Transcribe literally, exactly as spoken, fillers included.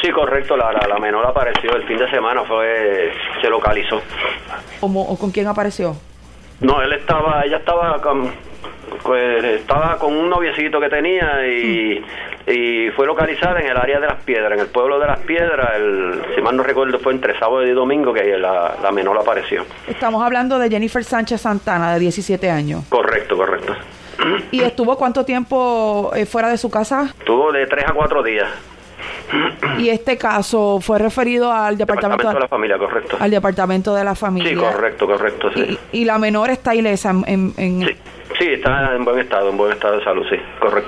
Sí, correcto, la, la, la menor apareció el fin de semana, fue se localizó. ¿Cómo, o con quién apareció? No, él estaba, ella estaba con, pues, estaba con un noviecito que tenía y, mm. y fue localizada en el área de Las Piedras, en el pueblo de Las Piedras, el, si mal no recuerdo fue entre sábado y domingo que la, la menor apareció. Estamos hablando de Jennifer Sánchez Santana, de diecisiete años. Correcto, correcto. ¿Y estuvo cuánto tiempo eh, fuera de su casa? Estuvo de tres a cuatro días. Y este caso fue referido al departamento, departamento de la familia, correcto. Al departamento de la familia. Sí, correcto, correcto, sí. Y, y la menor está ilesa en, en, en... Sí, sí, está en buen estado, en buen estado de salud, sí, correcto.